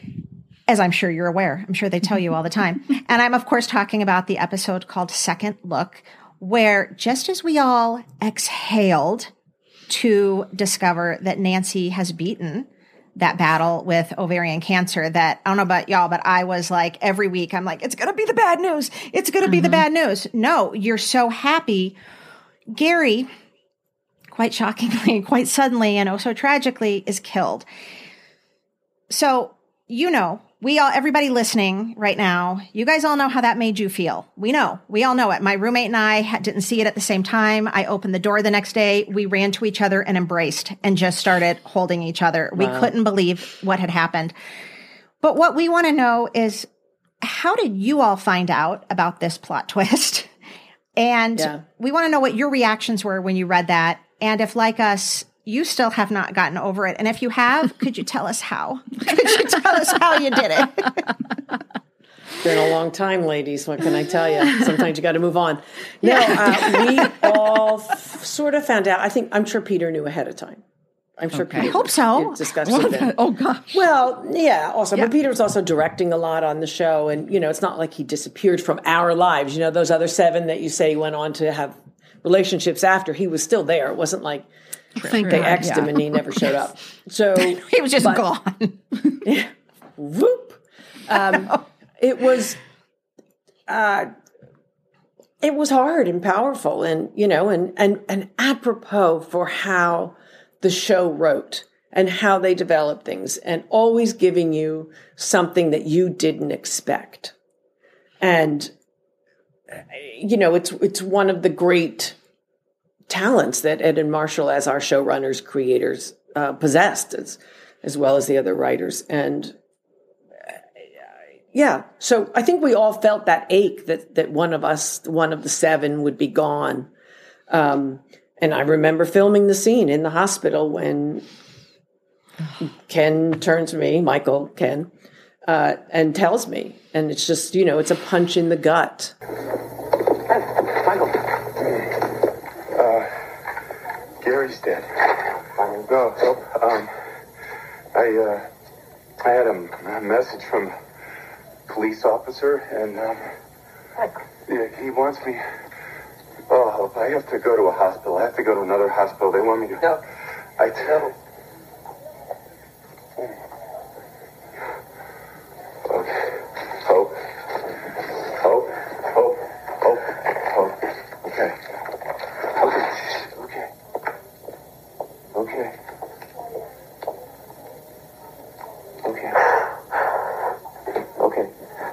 As I'm sure you're aware. I'm sure they tell you all the time. And I'm, of course, talking about the episode called Second Look, where just as we all exhaled to discover that Nancy has beaten that battle with ovarian cancer, that I don't know about y'all, but I was like, every week, I'm like, it's going to be the bad news. It's going to be the bad news. No, you're so happy. Gary, quite shockingly, quite suddenly, and oh so tragically, is killed. So, you know, we all, everybody listening right now, you guys all know how that made you feel. We know. We all know it. My roommate and I ha- didn't see it at the same time. I opened the door the next day. We ran to each other and embraced and just started holding each other. We Wow. couldn't believe what had happened. But what we want to know is, how did you all find out about this plot twist? And Yeah. we want to know what your reactions were when you read that. And if, like us, you still have not gotten over it. And if you have, could you tell us how? Could you tell us how you did it? Been a long time, ladies. What can I tell you? Sometimes you got to move on. No, uh, we all f- sort of found out. I think I'm sure Peter knew ahead of time. I'm sure Okay. Peter I hope so. discussed it then. Oh, gosh. Well, yeah, also, but Peter was also directing a lot on the show, and you know, it's not like he disappeared from our lives. You know, those other seven that you say went on to have relationships after, he was still there. It wasn't like Thank they God. X'd him and he never showed up. So He was just but- gone. whoop. Um, it was, uh, it was hard and powerful, and you know, and and and apropos for how the show wrote and how they developed things, and always giving you something that you didn't expect. And you know, it's it's one of the great talents that Ed and Marshall, as our showrunners, creators, uh, possessed, as, as well as the other writers. And yeah, so I think we all felt that ache that that one of us, one of the seven, would be gone. Um, and I remember filming the scene in the hospital when Ken turns to me, Michael, Ken, uh, and tells me. And it's just, you know, it's a punch in the gut. Michael. Uh, Gary's dead. Go. So, um, I, uh, I had a, a message from a police officer, and, um, yeah, he wants me. Oh, help. I have to go to a hospital. I have to go to another hospital. They want me to. No. I tell. Okay. Hope. Hope. Hope. Hope. Hope. Okay. Okay. Okay. Okay. Okay. Okay.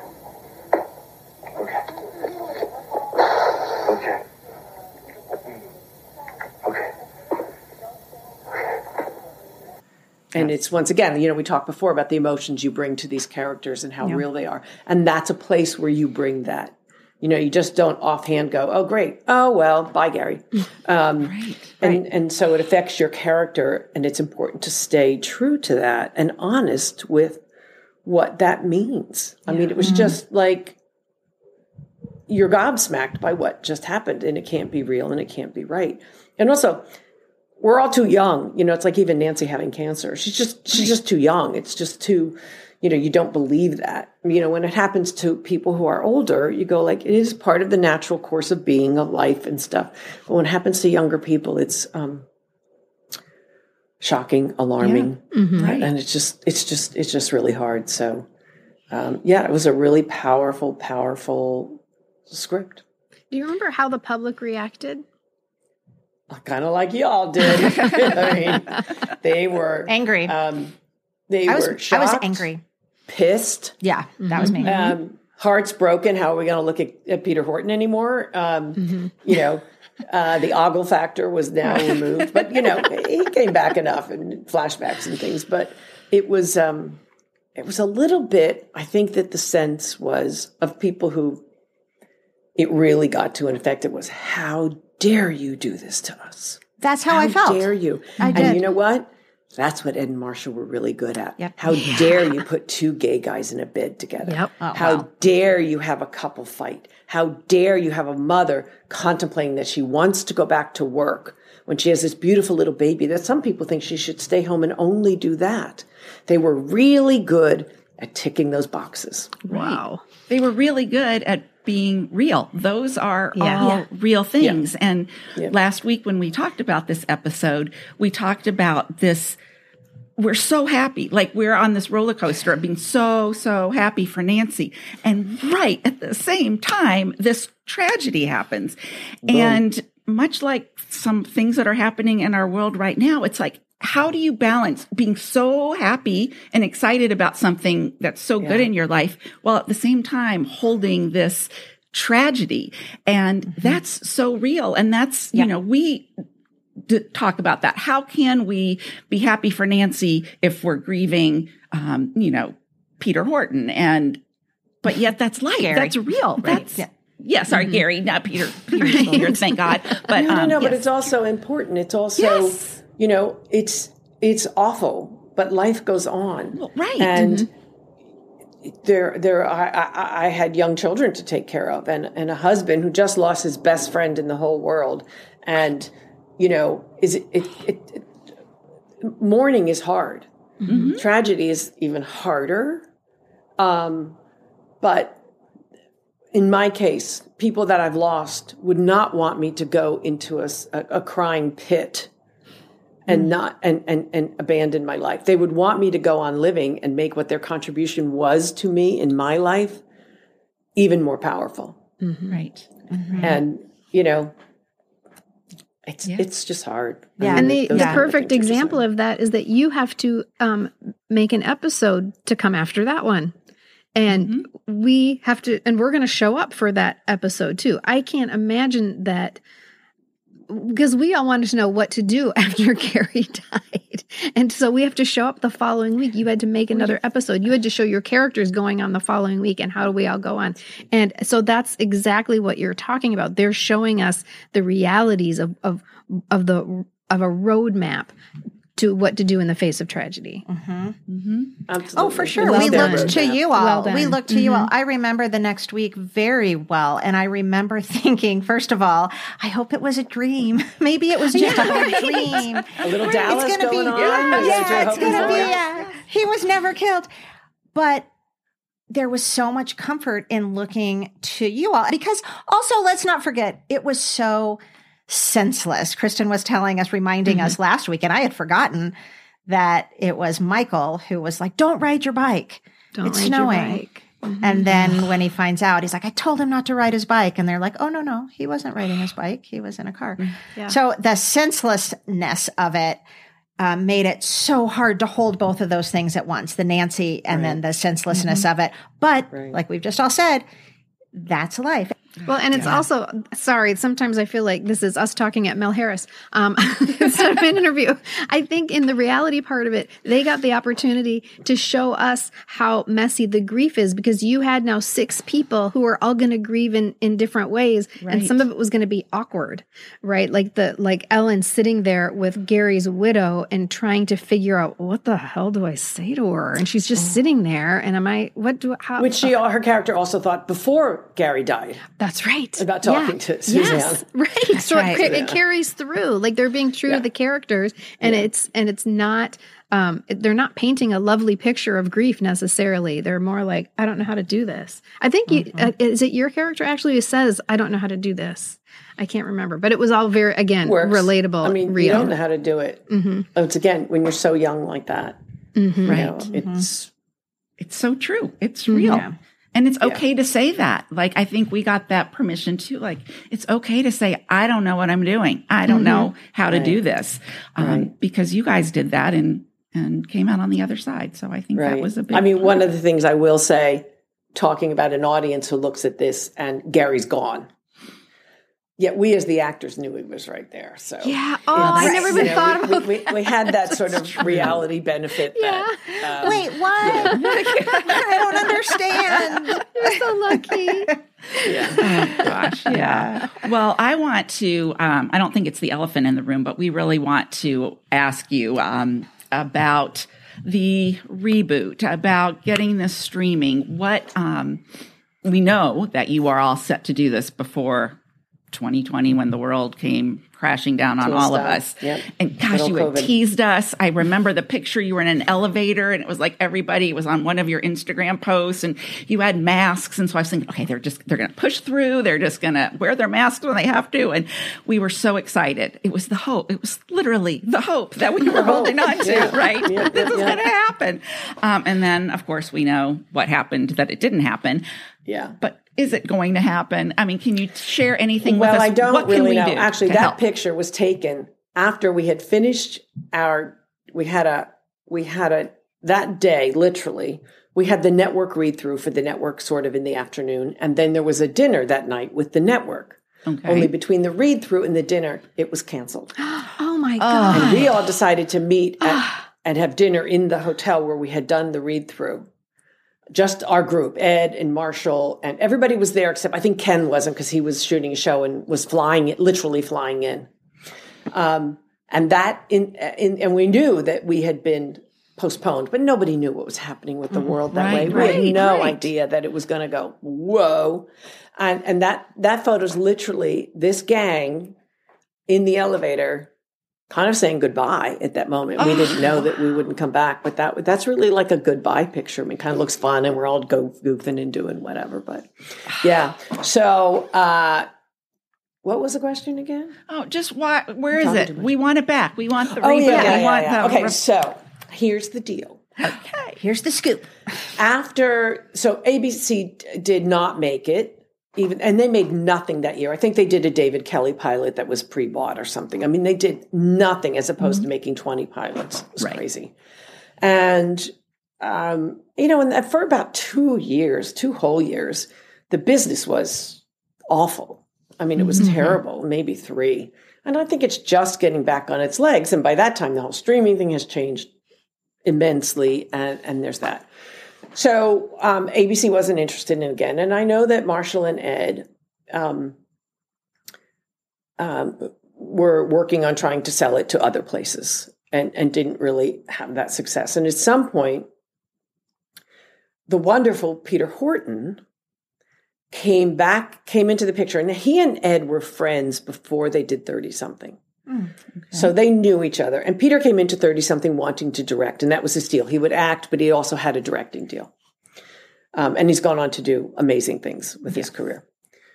Okay. Okay. Okay. And it's, once again, you know, we talked before about the emotions you bring to these characters and how Yeah. real they are. And that's a place where you bring that. You know, you just don't offhand go, oh, great. Oh, well, bye, Gary. Um, Right, and, and so it affects your character, and it's important to stay true to that and honest with what that means. I mean, it was just like, you're gobsmacked by what just happened, and it can't be real and it can't be right. And also, we're all too young. You know, it's like even Nancy having cancer. She's just, she's just too young. It's just too, you know, you don't believe that. You know, when it happens to people who are older, you go like, it is part of the natural course of being, of life and stuff. But when it happens to younger people, it's um, shocking, alarming. Yeah. Mm-hmm. Right. And it's just, it's just, it's just really hard. So, um, yeah, it was a really powerful, powerful script. Do you remember how the public reacted? Kind of like y'all did. I mean, they were Angry. Um, they I was were I shocked, was angry. pissed, Yeah, that was me. um, hearts broken. How are we going to look at, at Peter Horton anymore? Um, You know, uh, the ogle factor was now removed, but you know, he came back enough in flashbacks and things. But it was, um, it was a little bit. I think that the sense was of people who it really got to. In fact, it was, how dare you do this to us? That's how, I felt. How dare you? I And did. you know what? That's what Ed and Marshall were really good at. Yep. How dare you put two gay guys in a bed together? Yep. Oh, How wow. dare you have a couple fight? How dare you have a mother contemplating that she wants to go back to work when she has this beautiful little baby, that some people think she should stay home and only do that. They were really good at ticking those boxes. Wow. They were really good at being real. Those are Yeah. all Yeah. real things. And Yeah. last week when we talked about this episode, we talked about this. We're so happy. Like we're on this roller coaster of being so, so happy for Nancy. And right at the same time, this tragedy happens. And much like some things that are happening in our world right now, it's like, how do you balance being so happy and excited about something that's so good Yeah. in your life while at the same time holding this tragedy? And that's so real. And that's, you know, we d- talk about that. How can we be happy for Nancy if we're grieving, um, you know, Peter Horton? And, but yet that's life. Gary. That's real. Right. That's, Yeah. yeah, sorry, Gary, not Peter, Peter, Peter, thank God. But, No, no, um, no, but yes. it's also important. It's also, Yes. you know, it's it's awful, but life goes on. Well, right. And there, there, I, I, I had young children to take care of, and and a husband who just lost his best friend in the whole world, and you know, is it, it, it, it mourning is hard. Mm-hmm. Tragedy is even harder. Um, but in my case, people that I've lost would not want me to go into a, a, a crying pit and not and, and and abandon my life. They would want me to go on living and make what their contribution was to me in my life even more powerful. Right. And you know, it's Yeah. it's just hard. I Yeah. mean, And the, those the kind of perfect things are just example hard. of that is that you have to um, make an episode to come after that one. And we have to, and we're going to show up for that episode too. I can't imagine that because we all wanted to know what to do after Gary died. And so we have to show up the following week. You had to make another episode. You had to show your characters going on the following week and how do we all go on. And so that's exactly what you're talking about. They're showing us the realities of, of, of the, of a roadmap to what to do in the face of tragedy. Mm-hmm. Mm-hmm. Oh, for sure. Well we done. looked to you all. Well done. we looked to Mm-hmm. you all. I remember the next week very well. And I remember thinking, first of all, I hope it was a dream. Maybe it was just a dream. A little Dallas it's gonna going be, on. Yeah, Is that what yeah you're it's hoping going to for? be. Yeah. He was never killed. But there was so much comfort in looking to you all. Because also, let's not forget, it was so senseless. Kristen was telling us, reminding Mm-hmm. us last week, and I had forgotten that it was Michael who was like, don't ride your bike. Don't it's ride your snowing. bike. Mm-hmm. And then when he finds out, he's like, I told him not to ride his bike. And they're like, oh, no, no, he wasn't riding his bike. He was in a car. Yeah. So the senselessness of it uh, made it so hard to hold both of those things at once, the Nancy and then the senselessness of it. But Right. like we've just all said, that's life. Well, and it's also, sorry, sometimes I feel like this is us talking at Mel Harris um, instead of an interview. I think in the reality part of it, they got the opportunity to show us how messy the grief is because you had now six people who are all going to grieve in, in different ways. Right. And some of it was going to be awkward, right? Like the, like Ellen sitting there with Gary's widow and trying to figure out what the hell do I say to her? And she's just sitting there. And am I, what do, how? Which she, her character also thought before Gary died. That's right. About talking to Suzanne. Yes, right. So right. it, it Yeah. carries through. Like they're being true Yeah. to the characters, and Yeah. it's and it's not. Um, they're not painting a lovely picture of grief necessarily. They're more like, I don't know how to do this. I think you Mm-hmm. uh, is it your character actually who says, I don't know how to do this. I can't remember, but it was all very again Works. relatable. I mean, real. you don't know how to do it. Mm-hmm. It's again when you're so young like that. Mm-hmm. You Right. know, it's It's so true. It's real. Yeah. And it's okay to say that. Like, I think we got that permission too. Like, it's okay to say, I don't know what I'm doing. I don't know how to Right. do this. Um, Right. because you guys did that and, and came out on the other side. So I think right. that was a big I mean, part. one of the things I will say, talking about an audience who looks at this and Gary's gone. Yet we as the actors knew he was right there. So Yeah. Oh, I Right. never You even know, thought we, about we, we, we had that sort of reality benefit. That, um, Wait, what? I don't understand. You're so lucky. Oh, gosh. Yeah. Well, I want to, um, I don't think it's the elephant in the room, but we really want to ask you um, about the reboot, about getting this streaming. What, um, we know that you are all set to do this before twenty twenty when the world came crashing down on To a all of stop. us. Yep. And gosh, Little you had COVID. teased us. I remember the picture. You were in an elevator and it was like everybody was on one of your Instagram posts and you had masks. And so I was thinking, okay, they're just, they're going to push through. They're just going to wear their masks when they have to. And we were so excited. It was the hope. It was literally the hope that we were holding on to, Yeah. right? Yeah, this yeah, is yeah. going to happen. Um, and then of course we know what happened, that it didn't happen. yeah. But is it going to happen? I mean, can you share anything Well, with us? I don't what can really we know. do Actually, to that help? picture was taken after we had finished our. We had a. We had a that day. Literally, we had the network read through for the network, sort of in the afternoon, and then there was a dinner that night with the network. Okay. Only between the read through and the dinner, it was canceled, Oh my God. and we all decided to meet at, and have dinner in the hotel where we had done the read through. Just our group, Ed and Marshall, and everybody was there except I think Ken wasn't because he was shooting a show and was flying it, literally flying in. Um, and that in, in, and we knew that we had been postponed, but nobody knew what was happening with the world that right, way. We right, had no right. idea that it was going to go, whoa. And, and that, that photo's literally this gang in the elevator kind of saying goodbye at that moment. We didn't know that we wouldn't come back, but that that's really like a goodbye picture. I mean, it kind of looks fun and we're all go, goofing and doing whatever, but yeah. So, uh, what was the question again? Oh, just why? Where is talking it? too much. We want it back. We want the Oh, reboot. yeah, yeah, we yeah, want yeah. the Okay, re- so here's the deal. okay. Here's the scoop. After, so A B C d- did not make it. Even and they made nothing that year. I think they did a David Kelly pilot that was pre-bought or something. I mean, they did nothing as opposed to making twenty pilots. It was Right. crazy. And um, you know, and for about two years, two whole years, the business was awful. I mean, it was Mm-hmm. terrible, maybe three. And I think it's just getting back on its legs. And by that time, the whole streaming thing has changed immensely. And, and there's that. So um, A B C wasn't interested in it again. And I know that Marshall and Ed um, um, were working on trying to sell it to other places and, and didn't really have that success. And at some point, the wonderful Peter Horton came back, came into the picture. And he and Ed were friends before they did thirty-something. Mm, okay. So they knew each other. And Peter came into thirty-something wanting to direct, and that was his deal. He would act, but he also had a directing deal. Um, and he's gone on to do amazing things with yeah. his career.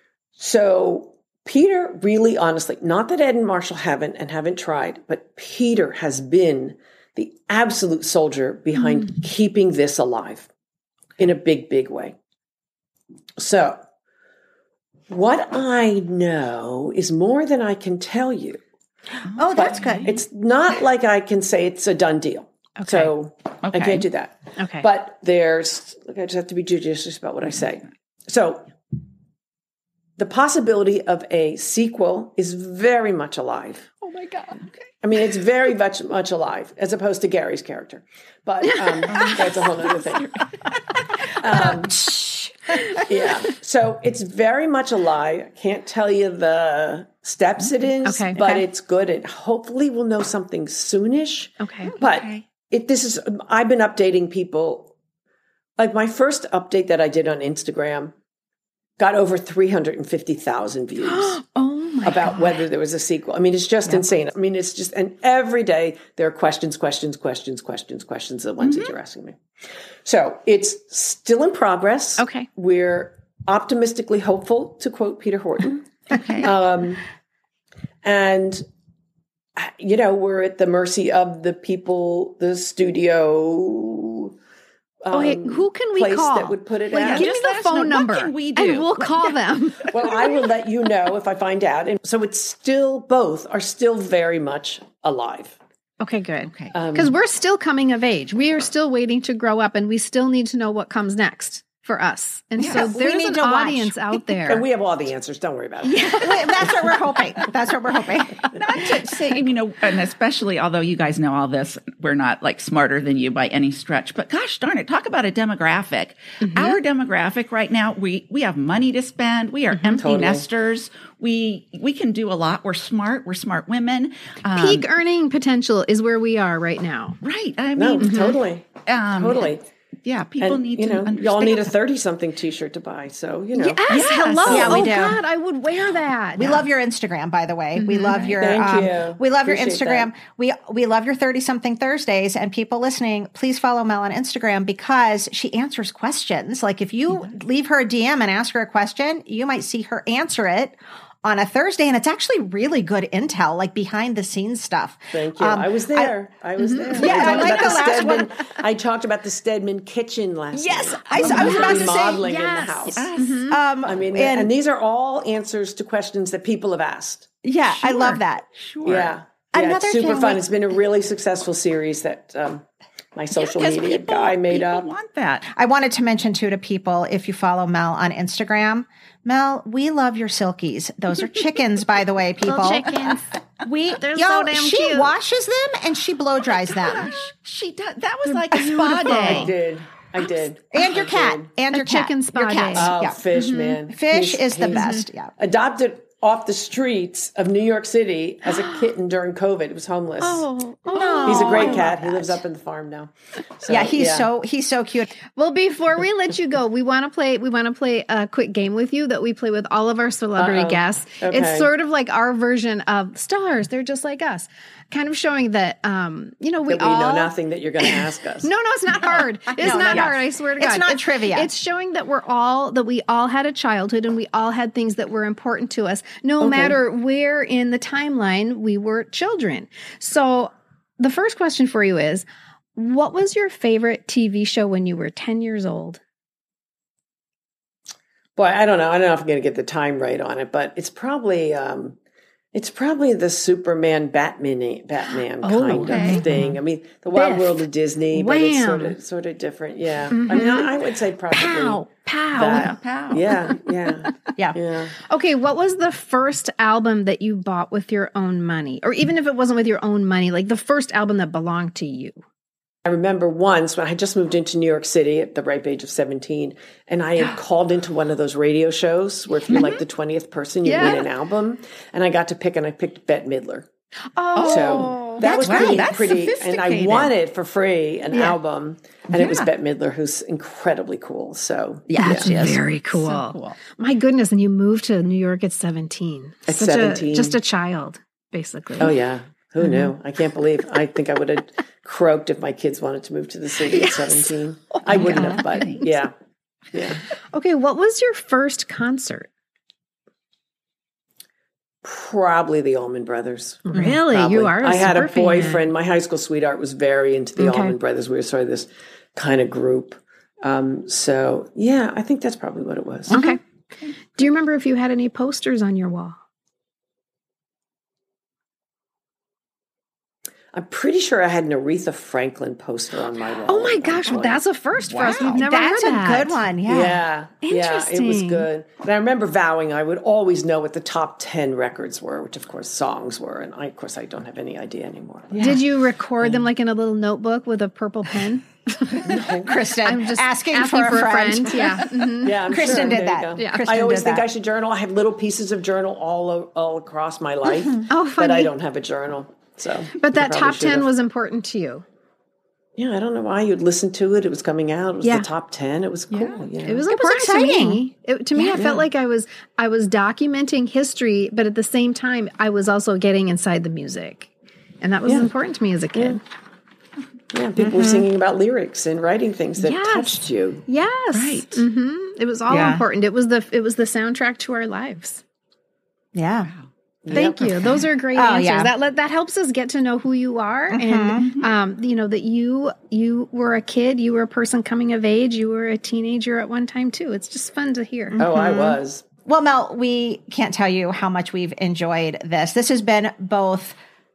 So Peter really, honestly, not that Ed and Marshall haven't and haven't tried, but Peter has been the absolute soldier behind mm. keeping this alive in a big, big way. So what I know is more than I can tell you. Oh, that's good. It's not like I can say it's a done deal. Okay. So okay. I can't do that. Okay. But there's, like, I just have to be judicious about what I say. So the possibility of a sequel is very much alive. Oh my God. Okay. I mean, it's very much, much alive, as opposed to Gary's character. But um, that's a whole other thing. Um, yeah. So it's very much alive. I can't tell you the steps it is, okay, but okay. it's good. And hopefully we'll know something soonish. Okay. But okay. it, this is, I've been updating people. Like my first update that I did on Instagram got over three hundred fifty thousand views. Oh my about God. Whether there was a sequel. I mean, it's just yep. insane. I mean, it's just, and every day there are questions, questions, questions, questions, questions, the ones mm-hmm. that you're asking me. So it's still in progress. Okay. We're optimistically hopeful, to quote Peter Horton. Okay. Um, and, you know, we're at the mercy of the people, the studio. Um, oh, hey, who can we call? That would put it like, out. Give me the phone number, what can we do? and we'll call them. Well, I will let you know if I find out. And so it's still, both are still very much alive. Okay, good. Okay. Because um, we're still coming of age. We are still waiting to grow up, and we still need to know what comes next for us. And yeah, so there's an audience watch. out there. And we have all the answers. Don't worry about it. Yeah. That's what we're hoping. That's what we're hoping. Not to say, you know, and especially, although you guys know all this, we're not like smarter than you by any stretch, but gosh darn it, talk about a demographic. Mm-hmm. Our demographic right now, we, we have money to spend. We are mm-hmm, empty totally. nesters. We, we can do a lot. We're smart. We're smart women. Um, Peak earning potential is where we are right now. Right. I mean, no, mm-hmm. totally. Um, totally. Yeah, people and, need you to know, understand. Y'all need a thirty-something T-shirt to buy, so, you know. Yes, yes. hello. Yeah, we oh, do. God, I would wear that. We yeah. love your Instagram, by the way. Mm-hmm. We love your Thank um, you. We love Appreciate your Instagram. That. We we love your thirty-something Thursdays, and people listening, please follow Mel on Instagram because she answers questions. Like if you mm-hmm. leave her a D M and ask her a question, you might see her answer it on a Thursday, and it's actually really good intel, like behind the scenes stuff. Thank you. Um, I was there. I, I was mm-hmm. there. Yeah, I, I like the, the last Stedman, one. I talked about the Stedman kitchen last yes, night. Yes, I, I was about to say remodeling yes. in the house. Yes. Mm-hmm. Um, I mean, and, and these are all answers to questions that people have asked. Yeah, sure. I love that. Sure. Yeah, yeah Another it's super thing, fun. like, it's been a really successful series that um, my social yeah, media people, guy made people up. Want that? I wanted to mention too to people, if you follow Mel on Instagram, Mel, we love your silkies. Those are chickens, by the way, people. Little chickens. We, They're yo, so damn she cute. washes them and she blow dries oh them. Gosh, she does. That was like a spa day. I did. I did. And your cat. And a your cat. chicken spa your cat. day. Oh, yeah. Fish, mm-hmm. man. Fish he's, is the he's best. Yeah. Adopted off the streets of New York City as a kitten during COVID. He was homeless. Oh, No. He's a great I cat. love He lives that. up in the farm now. So, yeah, he's so he's so cute. Well, before we let you go, we want to play. We want to play a quick game with you that we play with all of our celebrity Uh-oh. guests. Okay. It's sort of like our version of stars. They're just like us, kind of showing that um, you know we that we all know nothing that you're going to ask us. No, no, it's not hard. It's No, not no, hard. yes. I swear to God, It's not trivia. It's showing that we're all that we all had a childhood and we all had things that were important to us, no Okay. matter where in the timeline we were children. So, the first question for you is, what was your favorite T V show when you were ten years old? Boy, I don't know. I don't know if I'm going to get the time right on it, but it's probably um, It's probably the Superman Batman Batman Oh, kind okay. of thing. I mean, the Wild Biff. World of Disney, but it's sort Wham. of sort of different. Yeah, I mean, I, I would say probably Pow, pow. that. Pow. Yeah, yeah, Yeah. yeah. Okay, what was the first album that you bought with your own money? Or even if it wasn't with your own money, like the first album that belonged to you? I remember once when I had just moved into New York City at the ripe age of seventeen, and I had called into one of those radio shows where if you're like the twentieth person, you Yeah. win an album. And I got to pick, and I picked Bette Midler. Oh, So that was wow, pretty, that's pretty, and I sophisticated. won it for free, an Yeah. album, and it was Yeah. Bette Midler, who's incredibly cool. So Yeah, that's she is. very cool. So cool. My goodness, and you moved to New York at seventeen. At Such a- seventeen. just a child, basically. Oh yeah, who Mm-hmm. knew? I can't believe. I think I would have croaked if my kids wanted to move to the city Yes. at seventeen. I wouldn't have, but yeah, yeah. Okay, what was your first concert? Probably the Allman Brothers. Really? Probably. You are a I had a super fan. boyfriend. My high school sweetheart was very into the Okay. Allman Brothers. We were sort of this kind of group. Um, so yeah, I think that's probably what it was. Okay. Do you remember if you had any posters on your wall? I'm pretty sure I had an Aretha Franklin poster on my wall. Oh my at one gosh, point. that's a first for us. Wow. We've never That's heard a that. good one. Yeah. Yeah, yeah, it was Interesting. good. And I remember vowing I would always know what the top ten records were, which of course songs were, and I, of course I don't have any idea anymore. Did you record them like in a little notebook with a purple pen? Kristen, I'm just asking, asking for, a friend. Yeah. Mhm. Yeah, I'm Kristen sure. did There you that. go. Yeah. Kristen I always did think that. I should journal. I have little pieces of journal all o- all across my life, Oh, but I funny. don't have a journal. So, But that I probably top should ten have. was important to you. Yeah, I don't know why you'd listen to it. It was coming out. It was Yeah. the top ten. It was cool. Yeah. It was It was important exciting. to me. It, to me, I felt like I was I was documenting history, but at the same time, I was also getting inside the music, and that was Yeah. important to me as a kid. Yeah, people were singing about lyrics and writing things that Yes. touched you. Yes, Right. hmm It was all Yeah. important. It was the it was the soundtrack to our lives. Yeah. Thank you. Those are great Oh, answers. yeah. That let, that helps us get to know who you are, and um, you know that you you were a kid, you were a person coming of age, you were a teenager at one time too. It's just fun to hear. Oh, I was. Well, Mel, we can't tell you how much we've enjoyed this. This has been both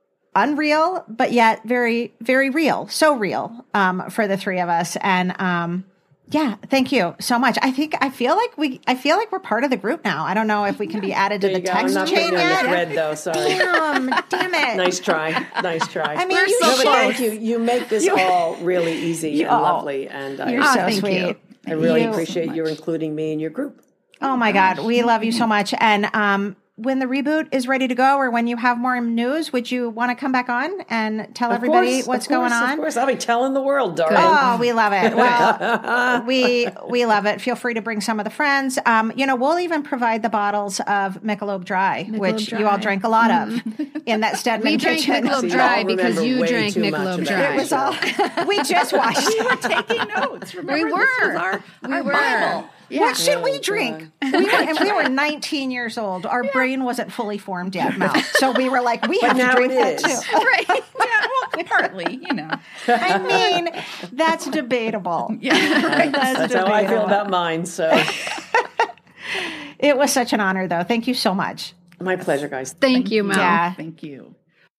unreal, but yet very, very real. So real um, for the three of us. And um, yeah, thank you so much. I think I feel like we, I feel like we're part of the group now. I don't know if we can be added to There the you go. I'm text not chain putting you on the yet. thread, though. Sorry. Damn, damn it. Nice try. Nice try. I mean, We're you so no, but should. thank you. You make this all really easy and oh, lovely, and I, You're Oh, so thank sweet. you. I really you- appreciate you including me in your group. Oh my God, we love you so much. And um, when the reboot is ready to go, or when you have more news, would you want to come back on and tell Of everybody course, what's of course, going on? Of course, I'll be telling the world, darling. Oh, we love it. Well, we we love it. Feel free to bring some of the friends. Um, you know, we'll even provide the bottles of Michelob Dry, which Dry. you all drank a lot of in that Stedman We drank kitchen. Michelob See, Dry y'all because remember you way drank too much Michelob about Dry. It was all we just watched. We were taking notes. Remember, We this were. was our, We our were. Bible. What should Oh, we drink? We were, and we were nineteen years old. Our brain wasn't fully formed yet, Mel. So we were like, we have to now drink it that is. too. Right. Yeah, well, partly, you know. I mean, that's debatable. Yeah, right. That's how I feel about mine. So, It was such an honor, though. Thank you so much. my pleasure, guys. Thank you, Mel. Yeah. Thank you.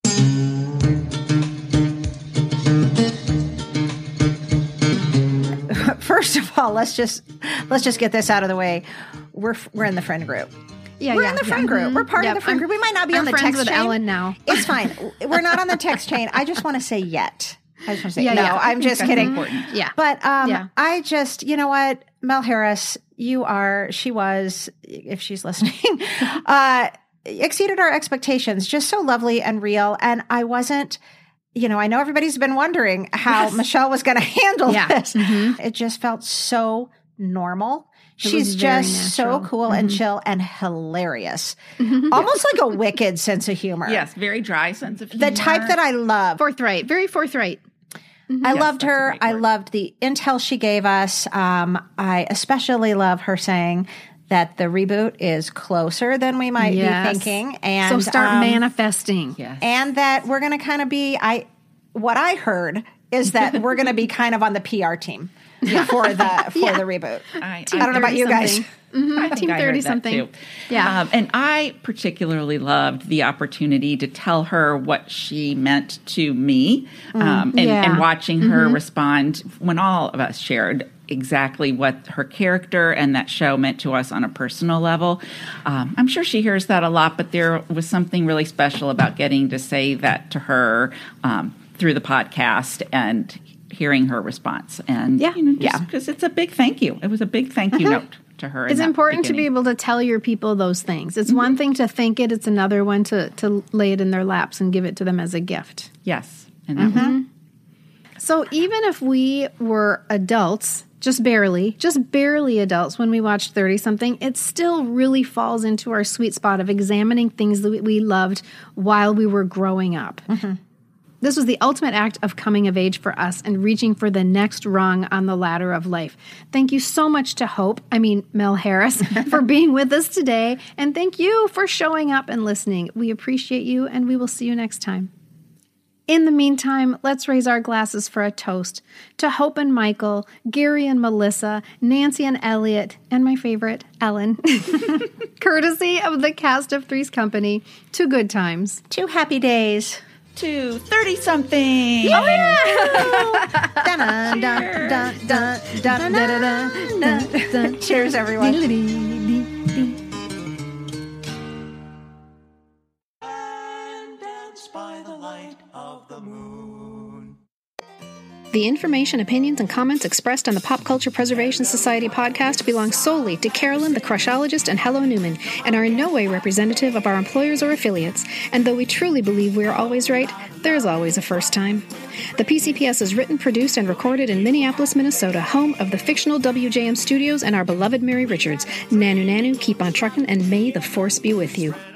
First of all, let's just let's just get this out of the way. We're we're in the friend group. Yeah, We're yeah, in the yeah. friend group. We're part Yep. of the friend I'm- group. We might not be I'm on the friends text with chain. Ellen now. It's fine. We're not on the text chain. I just want to say yet. I just want to say Yeah, no. yeah. I I'm just That's kidding. important. Yeah. But um, Yeah. I just, you know what, Mel Harris, you are, she was, if she's listening, uh, exceeded our expectations. Just so lovely and real. And I wasn't, you know, I know everybody's been wondering how Michelle was going to handle Yeah. this. Mhm. It just felt so normal. It She's was very just so natural. Mm-hmm. cool and chill and hilarious. Almost like a wicked sense of humor. Yes, very dry sense of humor. The type that I love. Forthright, very forthright. I Yes, loved that's a her. great I word. loved the intel she gave us. Um, I especially love her saying that the reboot is closer than we might Yes. be thinking. And So start um, manifesting. Yes. and that we're going to kind of be, I, what I heard is that we're going to be kind of on the P R team. for the for Yeah. the reboot. I, I don't know about you guys. Mm-hmm. I think Team I heard thirty that something. too. Yeah. Um, and I particularly loved the opportunity to tell her what she meant to me, um, and, Yeah. and watching her respond when all of us shared exactly what her character and that show meant to us on a personal level. Um, I'm sure she hears that a lot, but there was something really special about getting to say that to her um, through the podcast and hearing her response. And, Yeah. you know, just Yeah. because it's a big thank you. It was a big thank you note to her. in It's that important to be beginning. able to tell your people those things. It's one thing to think it, it's another one to, to lay it in their laps and give it to them as a gift. Yes. And that was So even if we were adults, just barely, just barely adults when we watched thirty something, it still really falls into our sweet spot of examining things that we- we loved while we were growing up. This was the ultimate act of coming of age for us and reaching for the next rung on the ladder of life. Thank you so much to Hope, I mean Mel Harris, for being with us today. And thank you for showing up and listening. We appreciate you, and we will see you next time. In the meantime, let's raise our glasses for a toast to Hope and Michael, Gary and Melissa, Nancy and Elliot, and my favorite, Ellen. Courtesy of the cast of Three's Company, to good times. Two happy days. to thirty-something. Oh, yeah. Dun, dun, dun, dun, dun, dun, dun, dun, dun. Cheers, everyone. And dance by the light of the moon. The information, opinions, and comments expressed on the Pop Culture Preservation Society podcast belong solely to Carolyn, the Crushologist, and Hello Newman, and are in no way representative of our employers or affiliates. And though we truly believe we are always right, there is always a first time. The P C P S is written, produced, and recorded in Minneapolis, Minnesota, home of the fictional W J M Studios and our beloved Mary Richards. Nanu Nanu, keep on truckin', and may the force be with you.